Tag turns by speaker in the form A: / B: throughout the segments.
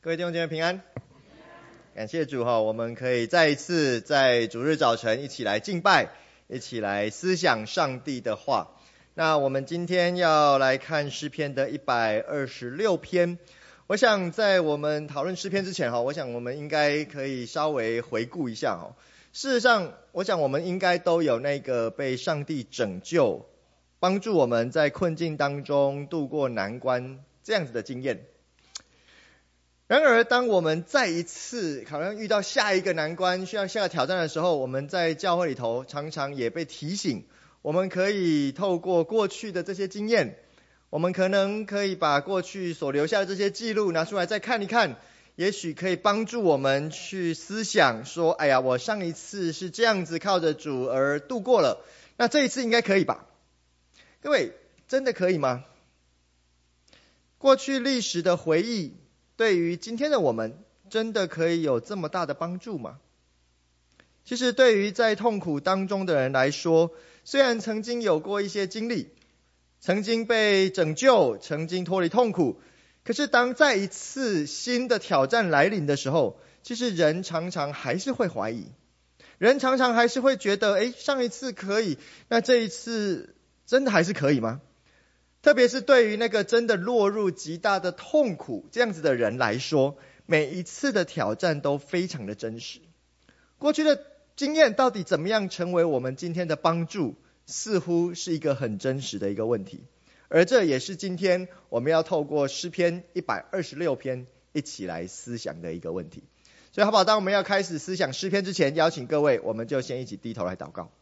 A: 各位弟兄姐妹平安，感谢主我们可以再一次在主日早晨一起来敬拜，一起来思想上帝的话。那我们今天要来看诗篇的126篇。我想在我们讨论诗篇之前我想我们应该可以稍微回顾一下事实上，我想我们应该都有那个被上帝拯救，帮助我们在困境当中度过难关这样子的经验。然而当我们再一次好像遇到下一个难关，需要下个挑战的时候，我们在教会里头常常也被提醒，我们可以透过过去的这些经验，我们可能可以把过去所留下的这些记录拿出来再看一看，也许可以帮助我们去思想说，哎呀，我上一次是这样子靠着主而度过了，那这一次应该可以吧？各位，真的可以吗？过去历史的回忆对于今天的我们真的可以有这么大的帮助吗？其实对于在痛苦当中的人来说，虽然曾经有过一些经历，曾经被拯救，曾经脱离痛苦，可是当再一次新的挑战来临的时候，其实人常常还是会怀疑，人常常还是会觉得上一次可以，那这一次真的还是可以吗？特别是对于那个真的落入极大的痛苦这样子的人来说，每一次的挑战都非常的真实。过去的经验到底怎么样成为我们今天的帮助，似乎是一个很真实的一个问题。而这也是今天我们要透过诗篇126篇一起来思想的一个问题。所以好不好，当我们要开始思想诗篇之前，邀请各位我们就先一起低头来祷告。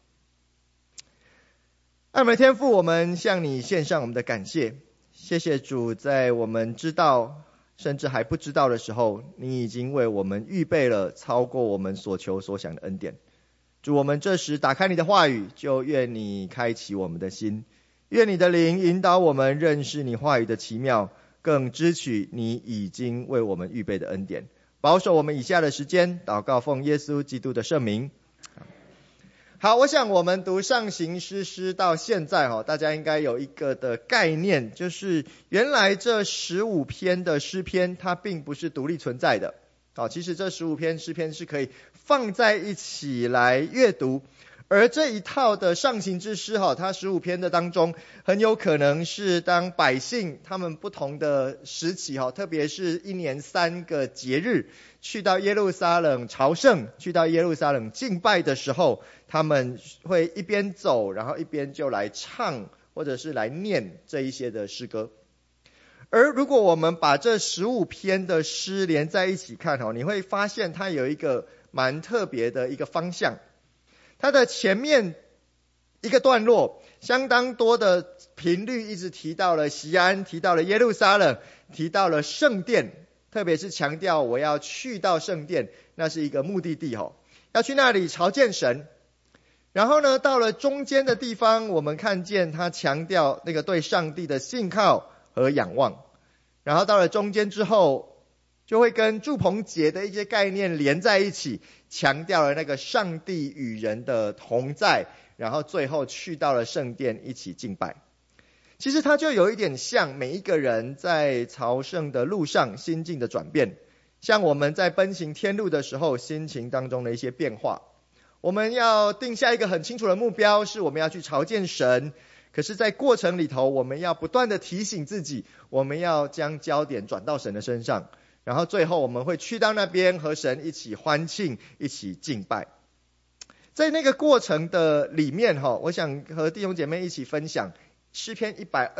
A: 爱我们的天父，我们向你献上我们的感谢，谢谢主，在我们知道甚至还不知道的时候，你已经为我们预备了超过我们所求所想的恩典。主，我们这时打开你的话语，就愿你开启我们的心，愿你的灵引导我们认识你话语的奇妙，更知取你已经为我们预备的恩典。保守我们以下的时间，祷告奉耶稣基督的圣名。好，我想我们读上行诗到现在大家应该有一个的概念，就是原来这15篇的诗篇它并不是独立存在的。其实这15篇诗篇是可以放在一起来阅读，而这一套的上行之诗它15篇的当中，很有可能是当百姓他们不同的时期特别是一年3个节日去到耶路撒冷朝圣，去到耶路撒冷敬拜的时候，他们会一边走，然后一边就来唱或者是来念这一些的诗歌。而如果我们把这15篇的诗连在一起看你会发现它有一个蛮特别的一个方向。它的前面一个段落相当多的频率一直提到了锡安，提到了耶路撒冷，提到了圣殿，特别是强调我要去到圣殿，那是一个目的地要去那里朝见神。然后呢，到了中间的地方，我们看见他强调那个对上帝的信靠和仰望。然后到了中间之后，就会跟住棚节的一些概念连在一起，强调了那个上帝与人的同在，然后最后去到了圣殿一起敬拜。其实它就有一点像每一个人在朝圣的路上心境的转变，像我们在奔行天路的时候心情当中的一些变化。我们要定下一个很清楚的目标，是我们要去朝见神，可是在过程里头我们要不断的提醒自己，我们要将焦点转到神的身上，然后最后我们会去到那边和神一起欢庆，一起敬拜。在那个过程的里面我想和弟兄姐妹一起分享，诗篇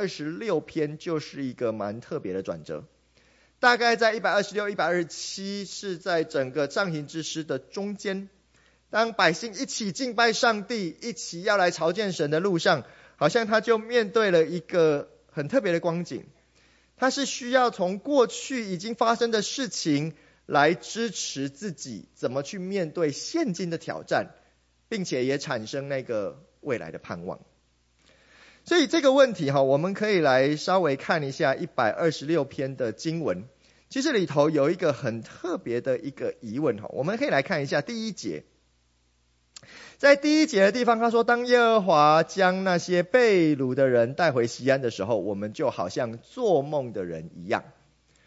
A: 126篇就是一个蛮特别的转折。大概在126、127是在整个上行之诗的中间，当百姓一起敬拜上帝，一起要来朝见神的路上，好像他就面对了一个很特别的光景。他是需要从过去已经发生的事情来支持自己怎么去面对现今的挑战，并且也产生那个未来的盼望。所以这个问题我们可以来稍微看一下126篇的经文。其实里头有一个很特别的一个疑问我们可以来看一下第1节。在第1节的地方他说，当耶和华将那些被掳的人带回锡安的时候，我们就好像做梦的人一样。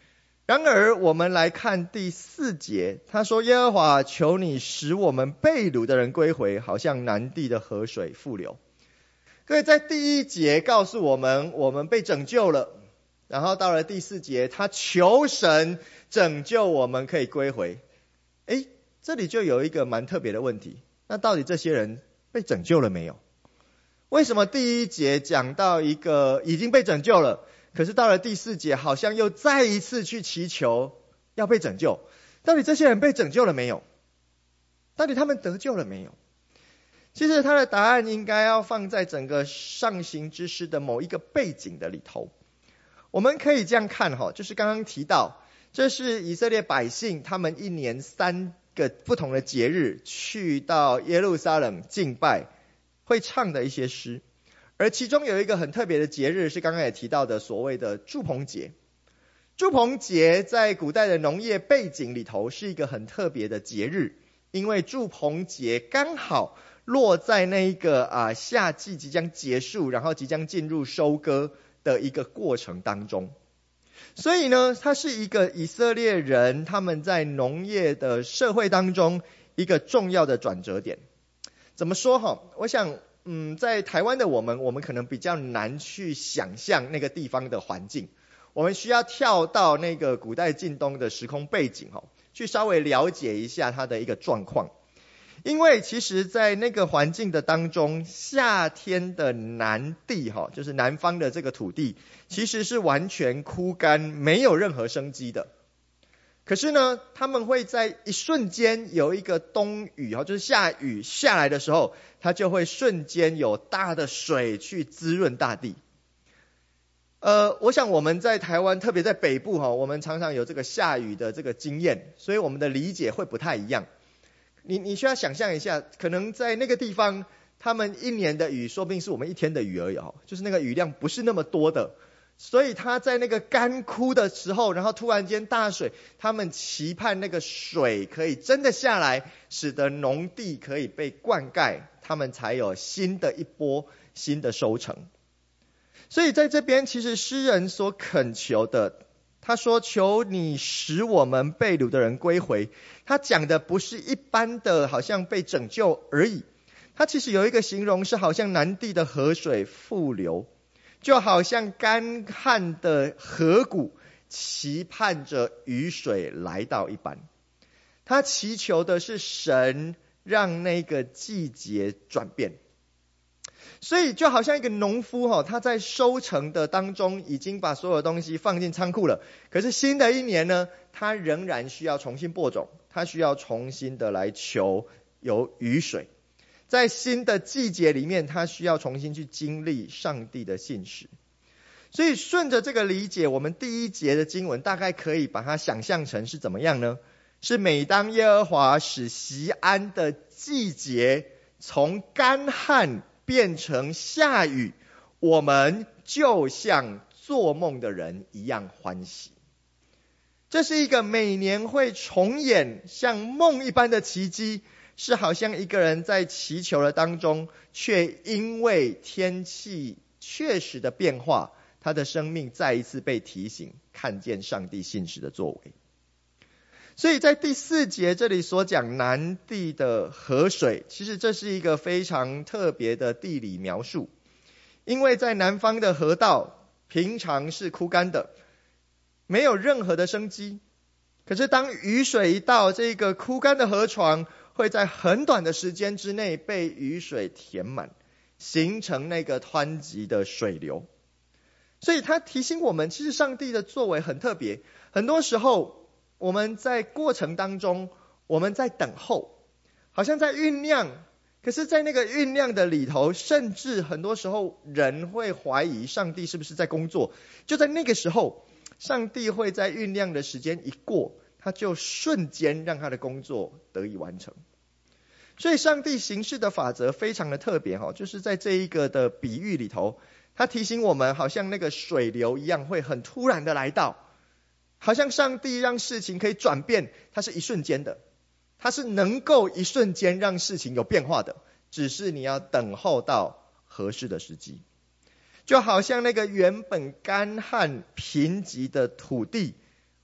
A: 然而我们来看第4节，他说耶和华求你使我们被掳的人归回，好像南地的河水复流。各位，在第1节告诉我们我们被拯救了，然后到了第4节他求神拯救我们可以归回。这里就有一个蛮特别的问题，那到底这些人被拯救了没有？为什么第1节讲到一个已经被拯救了，可是到了第4节好像又再一次去祈求要被拯救？到底这些人被拯救了没有？到底他们得救了没有？其实他的答案应该要放在整个上行之诗的某一个背景的里头。我们可以这样看，就是刚刚提到，这是以色列百姓他们1年3个不同的节日去到耶路撒冷敬拜会唱的一些诗，而其中有一个很特别的节日是刚刚也提到的所谓的住棚节。住棚节在古代的农业背景里头是一个很特别的节日，因为住棚节刚好落在那一个夏季即将结束，然后即将进入收割的一个过程当中。所以呢，它是一个以色列人他们在农业的社会当中一个重要的转折点。怎么说我想在台湾的我们可能比较难去想象那个地方的环境，我们需要跳到那个古代近东的时空背景去稍微了解一下它的一个状况。因为其实在那个环境的当中，夏天的南地就是南方的这个土地其实是完全枯干，没有任何生机的。可是呢，他们会在一瞬间有一个冬雨就是下雨下来的时候，它就会瞬间有大的水去滋润大地。我想我们在台湾，特别在北部我们常常有这个下雨的这个经验，所以我们的理解会不太一样。你需要想象一下，可能在那个地方，他们1年的雨说不定是我们1天的雨而已就是那个雨量不是那么多的，所以他在那个干枯的时候，然后突然间大水，他们期盼那个水可以真的下来，使得农地可以被灌溉，他们才有新的一波新的收成。所以在这边其实诗人所恳求的，他说求你使我们被掳的人归回，他讲的不是一般的好像被拯救而已，他其实有一个形容是好像南地的河水复流，就好像干旱的河谷期盼着雨水来到一般。他祈求的是神让那个季节转变。所以就好像一个农夫他在收成的当中已经把所有东西放进仓库了，可是新的一年呢，他仍然需要重新播种，他需要重新的来求有雨水。在新的季节里面，他需要重新去经历上帝的信实。所以顺着这个理解，我们第1节的经文大概可以把它想象成是怎么样呢？是每当耶和华使锡安的季节从干旱变成下雨，我们就像做梦的人一样欢喜。这是一个每年会重演像梦一般的奇迹，是好像一个人在祈求的当中，却因为天气确实的变化，他的生命再一次被提醒，看见上帝信实的作为。所以在第4节这里所讲南地的河水，其实这是一个非常特别的地理描述。因为在南方的河道平常是枯干的，没有任何的生机。可是当雨水一到，这个枯干的河床会在很短的时间之内被雨水填满，形成那个湍急的水流。所以他提醒我们，其实上帝的作为很特别。很多时候我们在过程当中，我们在等候，好像在酝酿，可是在那个酝酿的里头，甚至很多时候人会怀疑上帝是不是在工作。就在那个时候，上帝会在酝酿的时间一过，他就瞬间让他的工作得以完成。所以上帝行事的法则非常的特别就是在这一个的比喻里头，他提醒我们好像那个水流一样，会很突然的来到，好像上帝让事情可以转变，它是一瞬间的，它是能够一瞬间让事情有变化的，只是你要等候到合适的时机。就好像那个原本干旱贫瘠的土地，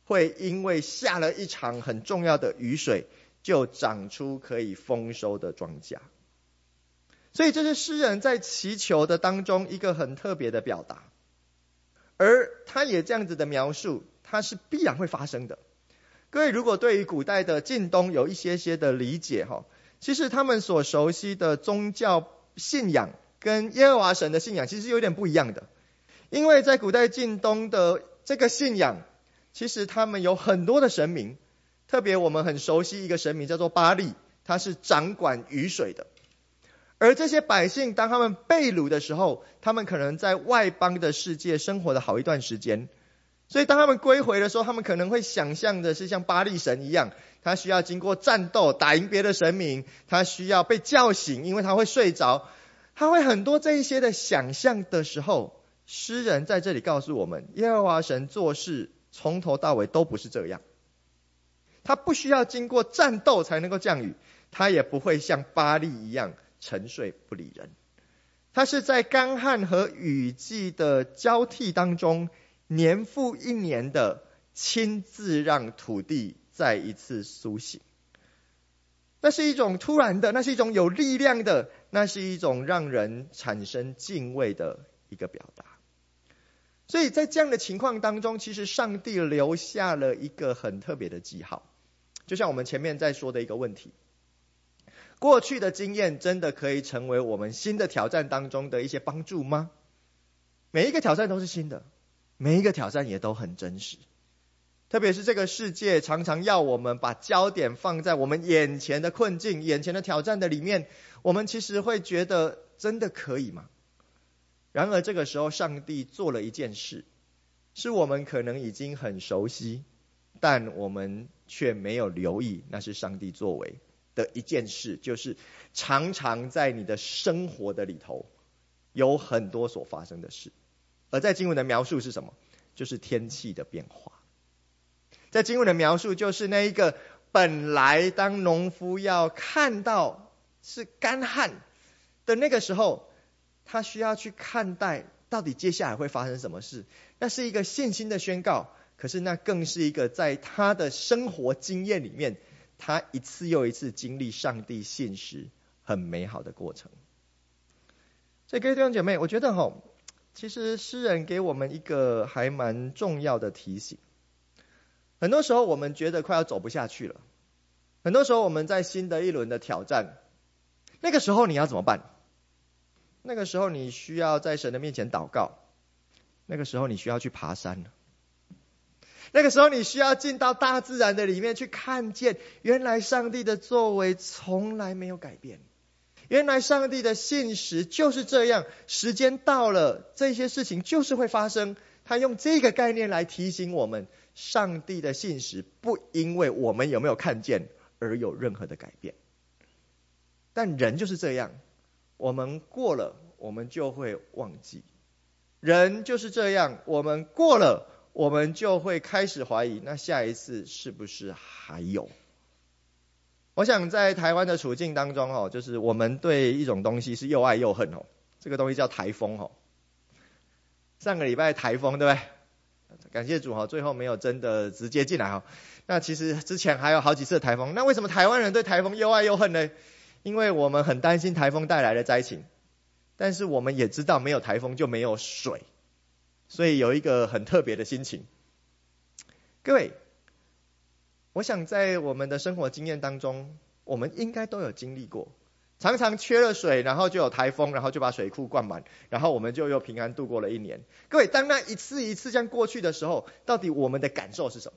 A: 会因为下了一场很重要的雨水，就长出可以丰收的庄稼。所以这是诗人在祈求的当中一个很特别的表达，而他也这样子的描述，它是必然会发生的。各位如果对于古代的近东有一些的理解，其实他们所熟悉的宗教信仰跟耶和华神的信仰其实有点不一样的。因为在古代近东的这个信仰，其实他们有很多的神明，特别我们很熟悉一个神明叫做巴力，他是掌管雨水的。而这些百姓当他们被掳的时候，他们可能在外邦的世界生活了好一段时间，所以当他们归回的时候，他们可能会想象的是像巴力神一样，他需要经过战斗打赢别的神明，他需要被叫醒，因为他会睡着，他会很多这一些的想象的时候，诗人在这里告诉我们，耶和华神做事从头到尾都不是这样。他不需要经过战斗才能够降雨，他也不会像巴力一样沉睡不理人。他是在干旱和雨季的交替当中，年复一年的亲自让土地再一次苏醒。那是一种突然的，那是一种有力量的，那是一种让人产生敬畏的一个表达。所以在这样的情况当中，其实上帝留下了一个很特别的记号。就像我们前面在说的一个问题，过去的经验真的可以成为我们新的挑战当中的一些帮助吗？每一个挑战都是新的，每一个挑战也都很真实。特别是这个世界常常要我们把焦点放在我们眼前的困境、眼前的挑战的里面，我们其实会觉得真的可以吗？然而这个时候上帝做了一件事，是我们可能已经很熟悉，但我们却没有留意那是上帝作为的一件事，就是常常在你的生活的里头有很多所发生的事。而在经文的描述是什么？就是天气的变化。在经文的描述就是那一个本来当农夫要看到是干旱的那个时候，他需要去看待到底接下来会发生什么事。那是一个信心的宣告，可是那更是一个在他的生活经验里面，他一次又一次经历上帝信实很美好的过程。所以各位弟兄姐妹，我觉得其实诗人给我们一个还蛮重要的提醒。很多时候我们觉得快要走不下去了，很多时候我们在新的一轮的挑战，那个时候你要怎么办？那个时候你需要在神的面前祷告，那个时候你需要去爬山，那个时候你需要进到大自然的里面去看见，原来上帝的作为从来没有改变，原来上帝的信实就是这样，时间到了，这些事情就是会发生。他用这个概念来提醒我们，上帝的信实不因为我们有没有看见而有任何的改变。但人就是这样，我们过了我们就会忘记，人就是这样，我们过了我们就会开始怀疑，那下一次是不是还有？我想在台湾的处境当中，就是我们对一种东西是又爱又恨，这个东西叫台风。上个礼拜台风对不对？感谢主最后没有真的直接进来。那其实之前还有好几次的台风，那为什么台湾人对台风又爱又恨呢？因为我们很担心台风带来的灾情，但是我们也知道没有台风就没有水，所以有一个很特别的心情。各位，我想在我们的生活经验当中，我们应该都有经历过，常常缺了水，然后就有台风，然后就把水库灌满，然后我们就又平安度过了一年。各位，当那一次一次这样过去的时候，到底我们的感受是什么？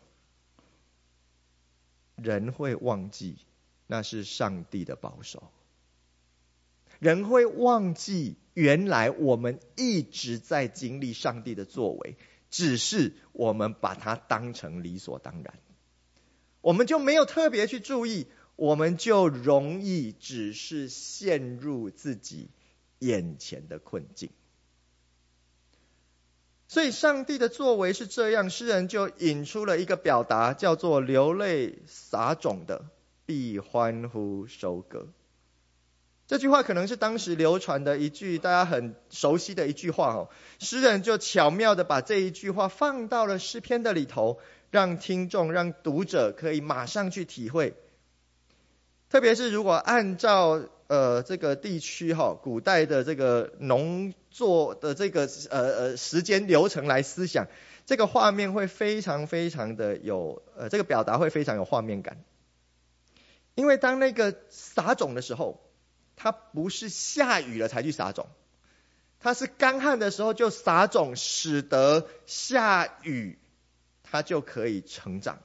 A: 人会忘记那是上帝的保守，人会忘记原来我们一直在经历上帝的作为，只是我们把它当成理所当然，我们就没有特别去注意，我们就容易只是陷入自己眼前的困境。所以上帝的作为是这样，诗人就引出了一个表达，叫做流泪撒种的必欢呼收割。这句话可能是当时流传的一句大家很熟悉的一句话，诗人就巧妙的把这一句话放到了诗篇的里头， 让听众、让读者可以马上去体会。特别是如果按照这个地区古代的这个农作的这个时间流程来思想，这个画面会非常非常的有这个表达会非常有画面感。因为当那个撒种的时候，它不是下雨了才去撒种，它是干旱的时候就撒种，使得下雨它就可以成长。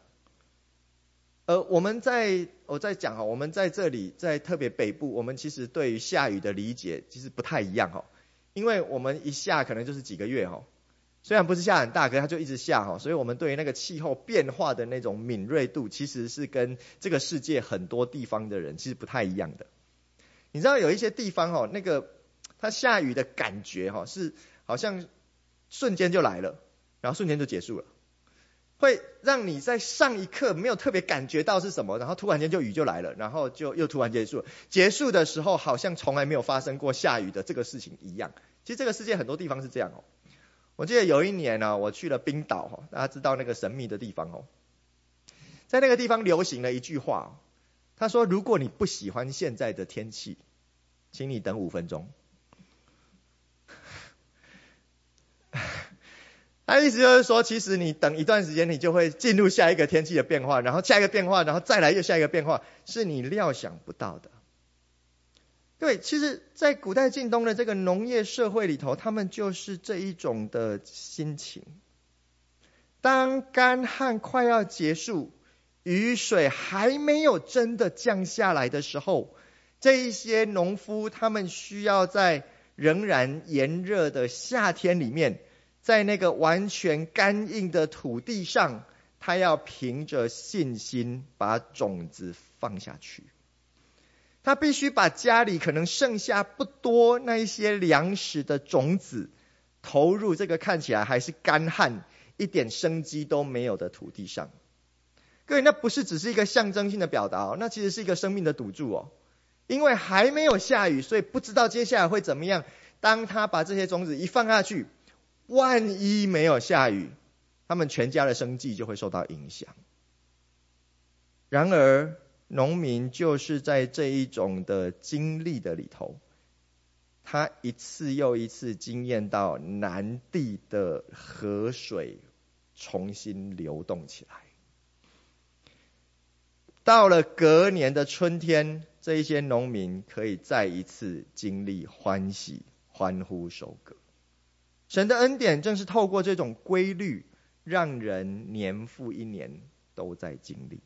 A: 我在讲我们在这里在特别北部，我们其实对于下雨的理解其实不太一样因为我们一下可能就是几个月虽然不是下很大，可是它就一直下所以我们对于那个气候变化的那种敏锐度，其实是跟这个世界很多地方的人其实不太一样的。你知道有一些地方那个它下雨的感觉是好像瞬间就来了，然后瞬间就结束了，会让你在上一刻没有特别感觉到是什么，然后突然间雨就来了，然后就又突然结束了。结束的时候好像从来没有发生过下雨的这个事情一样。其实这个世界很多地方是这样我记得有一年我去了冰岛大家知道那个神秘的地方在那个地方流行了一句话他说，如果你不喜欢现在的天气，请你等5分钟。他意思就是说，其实你等一段时间，你就会进入下一个天气的变化，然后下一个变化，然后再来又下一个变化，是你料想不到的。对，其实在古代近东的这个农业社会里头，他们就是这一种的心情。当干旱快要结束，雨水还没有真的降下来的时候，这一些农夫他们需要在仍然炎热的夏天里面，在那个完全干硬的土地上，他要凭着信心把种子放下去。他必须把家里可能剩下不多那一些粮食的种子投入这个看起来还是干旱一点生机都没有的土地上。各位，那不是只是一个象征性的表达那其实是一个生命的赌注因为还没有下雨，所以不知道接下来会怎么样。当他把这些种子一放下去，万一没有下雨，他们全家的生计就会受到影响。然而农民就是在这一种的经历的里头，他一次又一次经验到南地的河水重新流动起来。到了隔年的春天，这一些农民可以再一次经历欢喜欢呼收割。神的恩典正是透过这种规律，让人年复一年都在经历。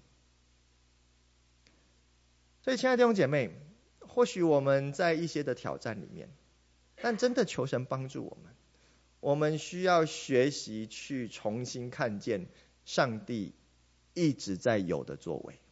A: 所以亲爱的弟兄姐妹，或许我们在一些的挑战里面，但真的求神帮助我们需要学习去重新看见上帝一直在有的作为。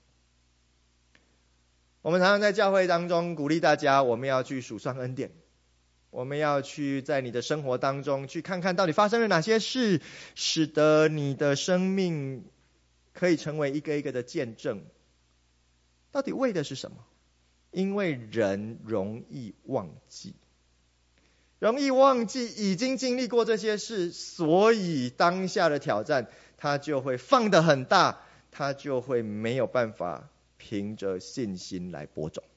A: 我们常常在教会当中鼓励大家，我们要去数算恩典，我们要去在你的生活当中去看看到底发生了哪些事，使得你的生命可以成为一个一个的见证。到底为的是什么？因为人容易忘记已经经历过这些事，所以当下的挑战他就会放得很大，他就会没有办法凭着信心来播种。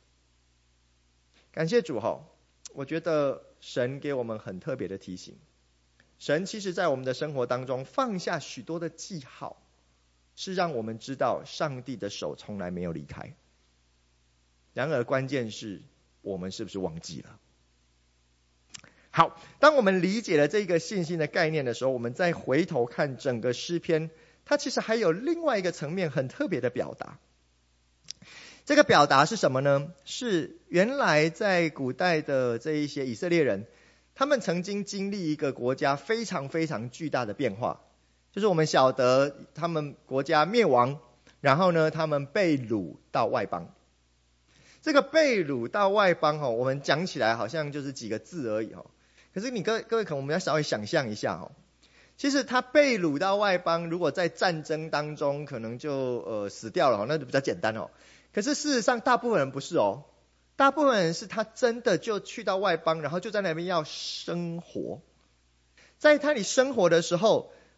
A: 感谢主我觉得神给我们很特别的提醒。神其实在我们的生活当中放下许多的记号，是让我们知道上帝的手从来没有离开。然而关键是我们是不是忘记了？好，当我们理解了这个信心的概念的时候，我们再回头看整个诗篇，它其实还有另外一个层面很特别的表达。这个表达是什么呢？是原来在古代的这一些以色列人，他们曾经经历一个国家非常非常巨大的变化，就是我们晓得他们国家灭亡，然后呢他们被掳到外邦。这个被掳到外邦我们讲起来好像就是几个字而已可是各位可能我们要稍微想象一下其实他被掳到外邦，如果在战争当中可能就死掉了那就比较简单可是事实上大部分人不是大部分人是他真的就去到外邦，然后就在那边要生活。在他里生活的时候，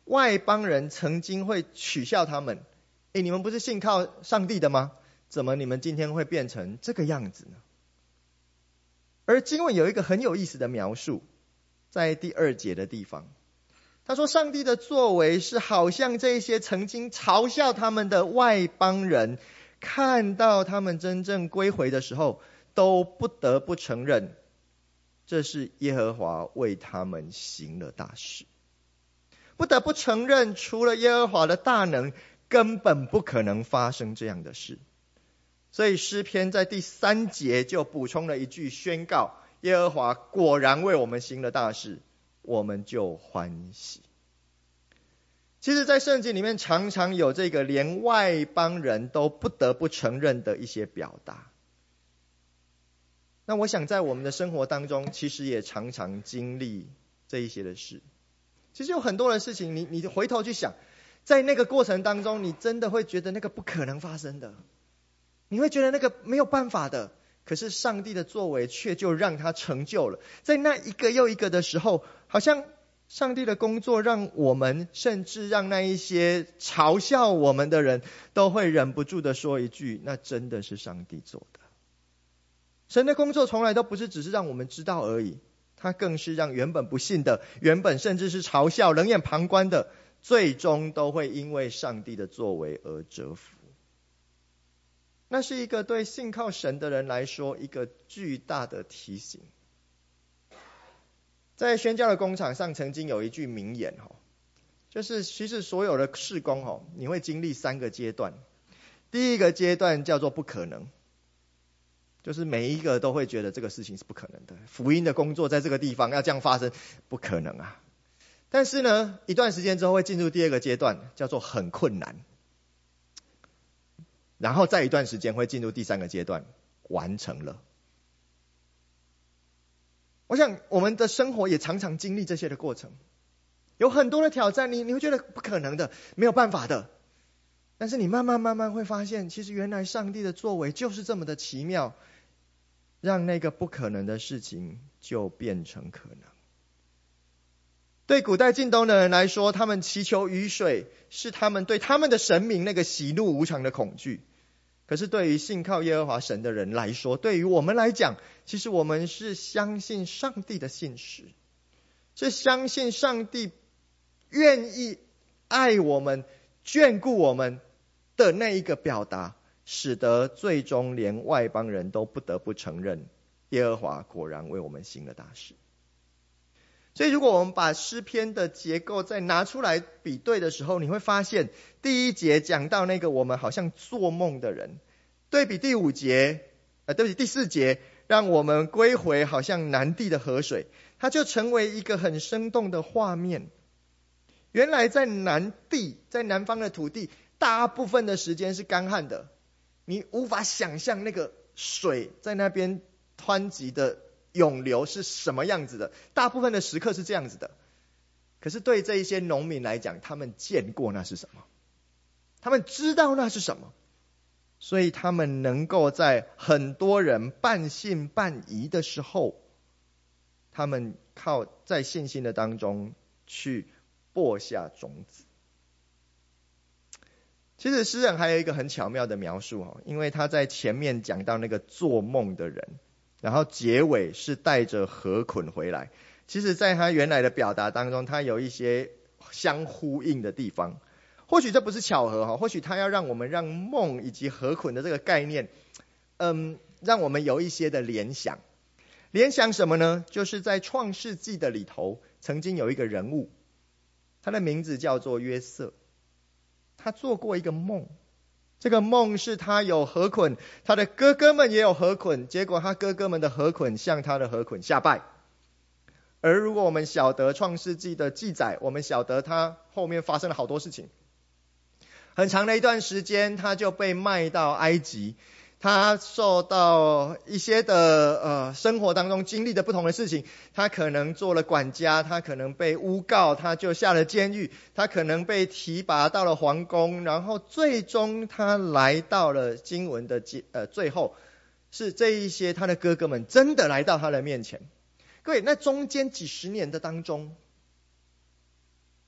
A: 外邦人曾经会取笑他们，你们不是信靠上帝的吗？怎么你们今天会变成这个样子呢？而经文有一个很有意思的描述，在第2节的地方，他说上帝的作为是好像这些曾经嘲笑他们的外邦人，看到他们真正归回的时候，都不得不承认，这是耶和华为他们行了大事。不得不承认，除了耶和华的大能，根本不可能发生这样的事。所以诗篇在第3节就补充了一句宣告，耶和华果然为我们行了大事，我们就欢喜。其实在圣经里面常常有这个连外邦人都不得不承认的一些表达。那我想在我们的生活当中，其实也常常经历这一些的事。其实有很多的事情，你回头去想，在那个过程当中，你真的会觉得那个不可能发生的，你会觉得那个没有办法的，可是上帝的作为却就让他成就了。在那一个又一个的时候，好像上帝的工作让我们，甚至让那一些嘲笑我们的人都会忍不住的说一句，那真的是上帝做的。神的工作从来都不是只是让我们知道而已，他更是让原本不信的，原本甚至是嘲笑冷眼旁观的，最终都会因为上帝的作为而折服。那是一个对信靠神的人来说一个巨大的提醒。在宣教的工场上曾经有一句名言，就是其实所有的事工你会经历3个阶段。第一个阶段叫做不可能，就是每一个都会觉得这个事情是不可能的，福音的工作在这个地方要这样发生，不可能啊。但是呢，一段时间之后会进入第2个阶段，叫做很困难，然后再一段时间会进入第3个阶段，完成了。我想我们的生活也常常经历这些的过程，有很多的挑战，你会觉得不可能的，没有办法的，但是你慢慢会发现，其实原来上帝的作为就是这么的奇妙，让那个不可能的事情就变成可能。对古代近东的人来说，他们祈求雨水是他们对他们的神明那个喜怒无常的恐惧。可是对于信靠耶和华神的人来说，对于我们来讲，其实我们是相信上帝的信实，是相信上帝愿意爱我们、眷顾我们的那一个表达，使得最终连外邦人都不得不承认，耶和华果然为我们行了大事。所以如果我们把诗篇的结构再拿出来比对的时候，你会发现第1节讲到那个我们好像做梦的人，对比第4节让我们归回好像南地的河水，它就成为一个很生动的画面。原来在南地，在南方的土地，大部分的时间是干旱的，你无法想象那个水在那边湍急的涌流是什么样子的，大部分的时刻是这样子的。可是对这一些农民来讲，他们见过那是什么，他们知道那是什么，所以他们能够在很多人半信半疑的时候，他们靠在信心的当中去播下种子。其实诗人还有一个很巧妙的描述，因为他在前面讲到那个做梦的人，然后结尾是带着河捆回来。其实在他原来的表达当中，他有一些相呼应的地方。或许这不是巧合，或许他要让我们让梦以及河捆的这个概念，让我们有一些的联想。联想什么呢？就是在创世纪的里头，曾经有一个人物，他的名字叫做约瑟。他做过一个梦，这个梦是他有河捆，他的哥哥们也有河捆，结果他哥哥们的河捆向他的河捆下拜。而如果我们晓得创世纪的记载，我们晓得他后面发生了好多事情。很长的一段时间，他就被卖到埃及，他受到一些的生活当中经历的不同的事情，他可能做了管家，他可能被诬告，他就下了监狱，他可能被提拔到了皇宫，然后最终他来到了经文的最后，是这一些他的哥哥们真的来到他的面前。各位，那中间几十年的当中，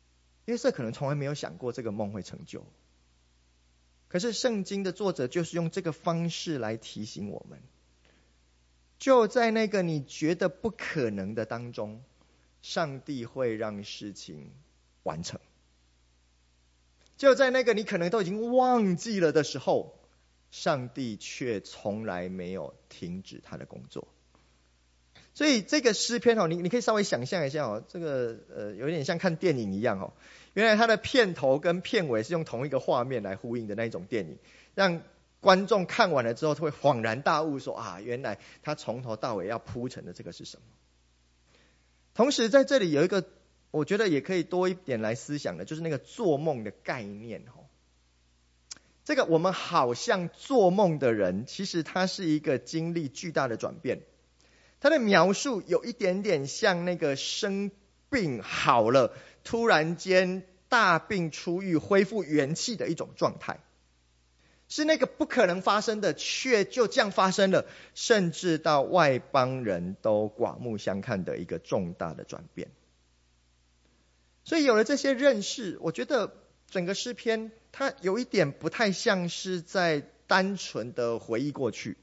A: 约瑟可能从来没有想过这个梦会成就，可是圣经的作者就是用这个方式来提醒我们，就在那个你觉得不可能的当中，上帝会让事情完成。就在那个你可能都已经忘记了的时候，上帝却从来没有停止他的工作。所以这个诗篇你可以稍微想象一下这个有点像看电影一样原来它的片头跟片尾是用同一个画面来呼应的那一种电影，让观众看完了之后会恍然大悟说原来他从头到尾要铺陈的这个是什么。同时在这里有一个我觉得也可以多一点来思想的，就是那个做梦的概念这个我们好像做梦的人，其实他是一个经历巨大的转变。他的描述有一点点像那个生病好了，突然间大病初愈恢复元气的一种状态，是那个不可能发生的却就这样发生了，甚至到外邦人都刮目相看的一个重大的转变。所以有了这些认识，我觉得整个诗篇它有一点不太像是在单纯的回忆过去，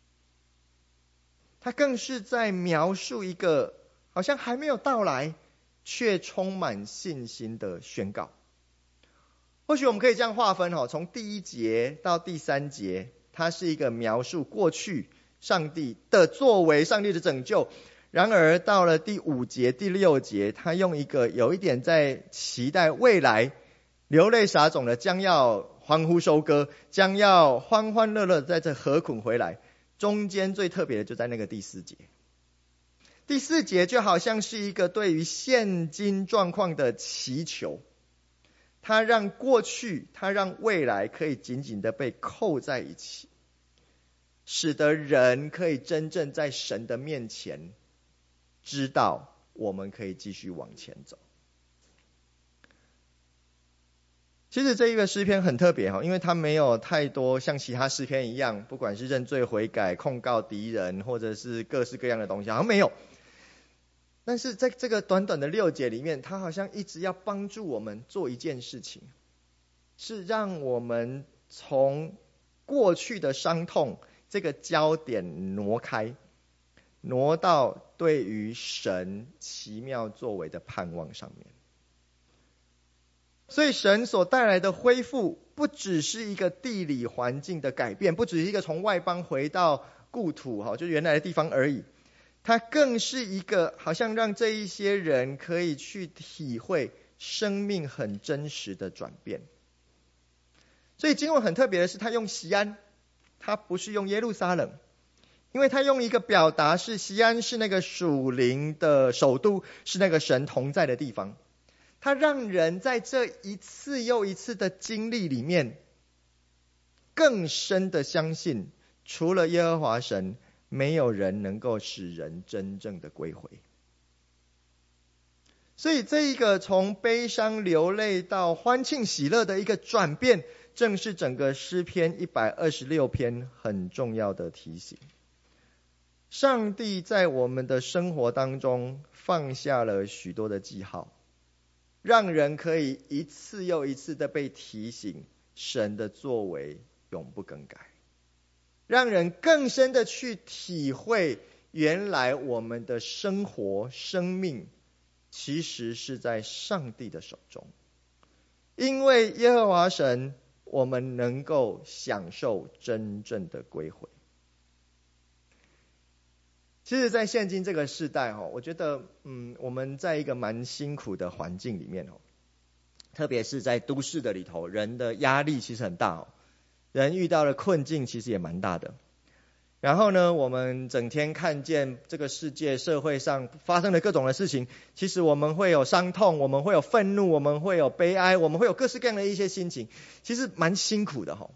A: 它更是在描述一个好像还没有到来却充满信心的宣告。或许我们可以这样划分从第1节到第3节，它是一个描述过去上帝的作为，上帝的拯救。然而到了第5节第6节，他用一个有一点在期待未来，流泪撒种的将要欢呼收割，将要欢欢乐乐在这河捆回来。中间最特别的就在那个第4节。第4节就好像是一个对于现今状况的祈求，它让过去，它让未来可以紧紧的被扣在一起，使得人可以真正在神的面前知道我们可以继续往前走。其实这一个诗篇很特别因为它没有太多像其他诗篇一样，不管是认罪悔改、控告敌人，或者是各式各样的东西，好像没有。但是在这个短短的6节里面，它好像一直要帮助我们做一件事情，是让我们从过去的伤痛这个焦点挪开，挪到对于神奇妙作为的盼望上面。所以神所带来的恢复，不只是一个地理环境的改变，不只是一个从外邦回到故土就原来的地方而已，它更是一个好像让这一些人可以去体会生命很真实的转变。所以经文很特别的是，他用锡安，他不是用耶路撒冷，因为他用一个表达是锡安是那个属灵的首都，是那个神同在的地方。他让人在这一次又一次的经历里面，更深的相信，除了耶和华神，没有人能够使人真正的归回。所以这一个从悲伤流泪到欢庆喜乐的一个转变，正是整个诗篇126篇很重要的提醒。上帝在我们的生活当中放下了许多的记号，让人可以一次又一次的被提醒神的作为永不更改，让人更深的去体会原来我们的生活生命其实是在上帝的手中。因为耶和华神，我们能够享受真正的归回。其实在现今这个世代我觉得我们在一个蛮辛苦的环境里面特别是在都市的里头，人的压力其实很大人遇到的困境其实也蛮大的。然后呢，我们整天看见这个世界社会上发生的各种的事情，其实我们会有伤痛，我们会有愤怒，我们会有悲哀，我们会有各式各样的一些心情，其实蛮辛苦的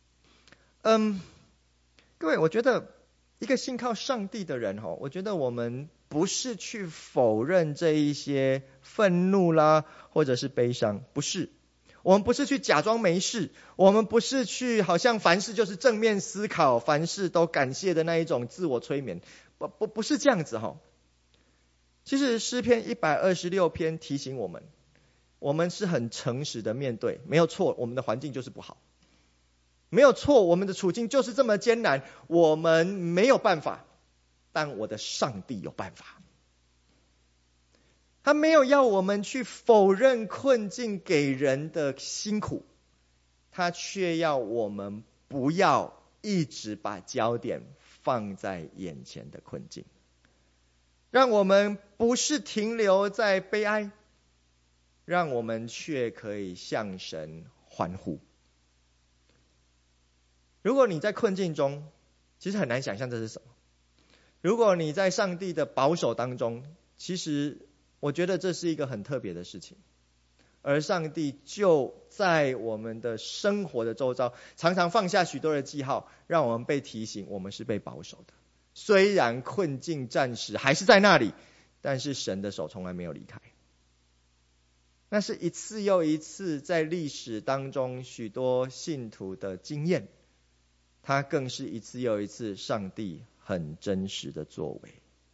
A: 各位，我觉得一个信靠上帝的人我觉得我们不是去否认这一些愤怒啦，或者是悲伤，不是。我们不是去假装没事，我们不是去好像凡事就是正面思考，凡事都感谢的那一种自我催眠，不是这样子其实诗篇126篇提醒我我们是很诚实的面对，没有错，我们的环境就是不好，没有错，我们的处境就是这么艰难，我们没有办法，但我的上帝有办法。他没有要我们去否认困境给人的辛苦，他却要我们不要一直把焦点放在眼前的困境，让我们不是停留在悲哀，让我们却可以向神欢呼。如果你在困境中，其实很难想象这是什么。如果你在上帝的保守当中，其实我觉得这是一个很特别的事情。而上帝就在我们的生活的周遭，常常放下许多的记号，让我们被提醒我们是被保守的。虽然困境暂时还是在那里，但是神的手从来没有离开。那是一次又一次在历史当中许多信徒的经验，它更是一次又一次上帝很真实的作为。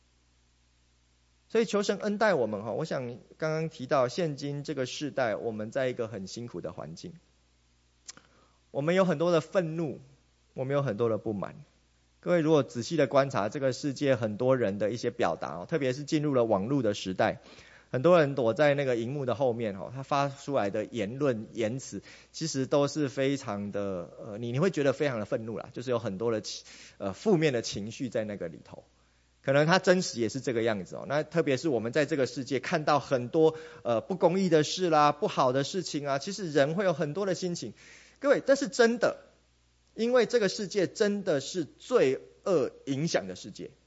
A: 所以求神恩待我们，我想刚刚提到现今这个世代，我们在一个很辛苦的环境，我们有很多的愤怒，我们有很多的不满。各位如果仔细的观察这个世界很多人的一些表达，特别是进入了网络的时代，很多人躲在那个荧幕的后面，他发出来的言论言辞其实都是非常的你会觉得非常的愤怒啦，就是有很多的负面的情绪在那个里头。可能他真实也是这个样子那特别是我们在这个世界看到很多不公义的事啦，不好的事情啊，其实人会有很多的心情。各位，这是真的，因为这个世界真的是罪恶影响的世界。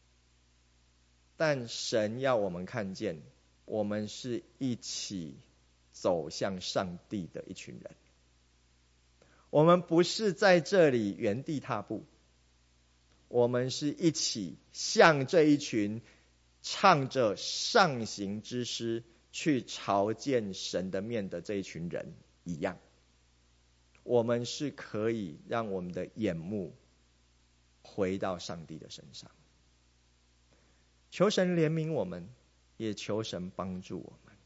A: 但神要我们看见，我们是一起走向上帝的一群人。我们不是在这里原地踏步，我们是一起像这一群唱着上行之诗去朝见神的面的这一群人一样，我们是可以让我们的眼目回到上帝的身上。求神怜悯我们，也求神帮助我们。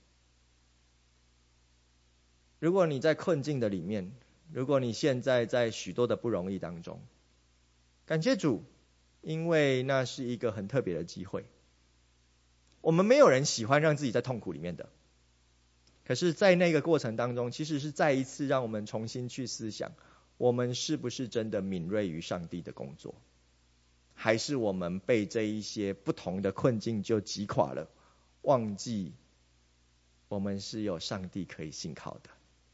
A: 如果你在困境的里面，如果你现在在许多的不容易当中，感谢主，因为那是一个很特别的机会。我们没有人喜欢让自己在痛苦里面的，可是在那个过程当中，其实是再一次让我们重新去思想，我们是不是真的敏锐于上帝的工作，还是我们被这一些不同的困境就击垮了，忘记我们是有上帝可以信靠的。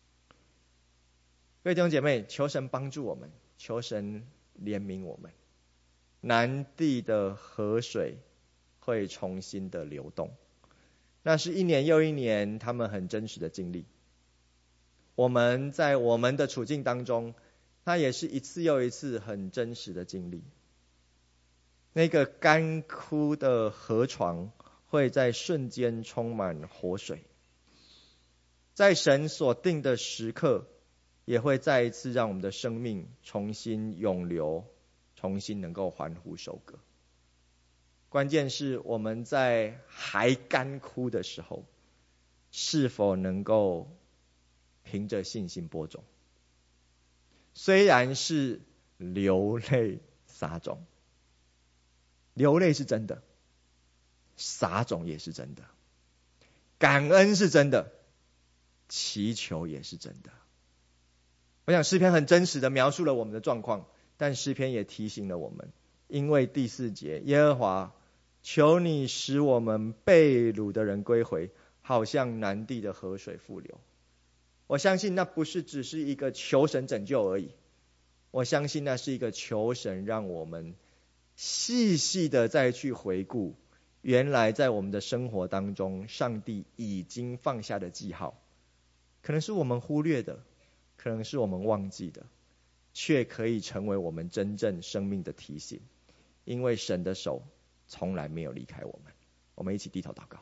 A: 各位弟兄姐妹，求神帮助我们，求神怜悯我们。南地的河水会重新的流动，那是一年又一年他们很真实的经历。我们在我们的处境当中，它也是一次又一次很真实的经历。那个干枯的河床会在瞬间充满活水，在神所定的时刻，也会再一次让我们的生命重新涌流，重新能够欢呼收割。关键是我们在还干枯的时候，是否能够凭着信心播种？虽然是流泪撒种，流泪是真的，撒种也是真的，感恩是真的，祈求也是真的。我想诗篇很真实的描述了我们的状况，但诗篇也提醒了我们，因为第4节，耶和华，求你使我们被掳的人归回，好像南地的河水复流。我相信那不是只是一个求神拯救而已，我相信那是一个求神让我们细细的再去回顾，原来在我们的生活当中，上帝已经放下的记号，可能是我们忽略的，可能是我们忘记的，却可以成为我们真正生命的提醒，因为神的手从来没有离开我们。我们一起低头祷告。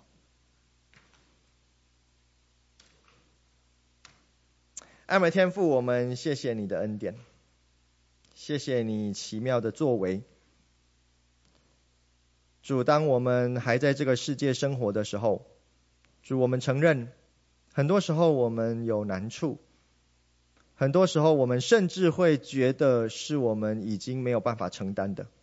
A: 爱我们的天父，我们谢谢你的恩典，谢谢你奇妙的作为。主，当我们还在这个世界生活的时候，主，我们承认很多时候我们有难处，很多时候我们甚至会觉得是我们已经没有办法承担的。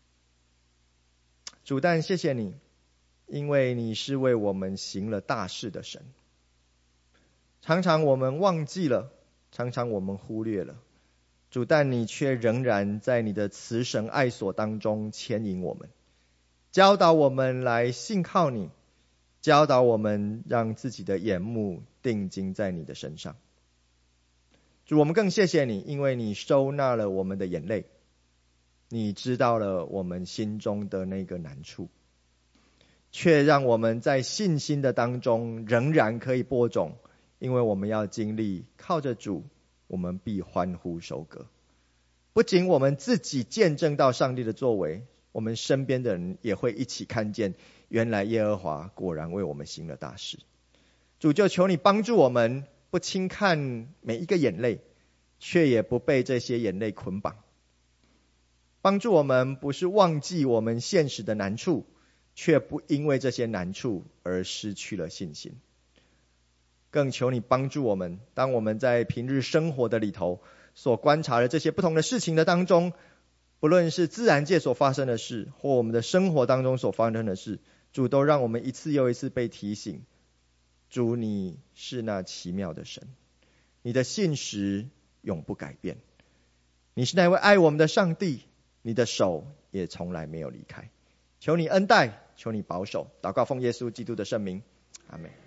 A: 主，但谢谢你，因为你是为我们行了大事的神。常常我们忘记了，常常我们忽略了，主，但你却仍然在你的慈神爱所当中牵引我们，教导我们来信靠你，教导我们让自己的眼目定睛在你的身上。主，我们更谢谢你，因为你收纳了我们的眼泪，你知道了我们心中的那个难处，却让我们在信心的当中仍然可以播种，因为我们要经历靠着主，我们必欢呼收割。不仅我们自己见证到上帝的作为，我们身边的人也会一起看见，原来耶和华果然为我们行了大事。主，就求你帮助我们，不轻看每一个眼泪，却也不被这些眼泪捆绑。帮助我们不是忘记我们现实的难处，却不因为这些难处而失去了信心。更求你帮助我们，当我们在平日生活的里头所观察的这些不同的事情的当中，不论是自然界所发生的事，或我们的生活当中所发生的事，主都让我们一次又一次被提醒，主，你是那奇妙的神，你的信实永不改变，你是那位爱我们的上帝，你的手也从来没有离开。求你恩待，求你保守，祷告奉耶稣基督的圣名，阿们。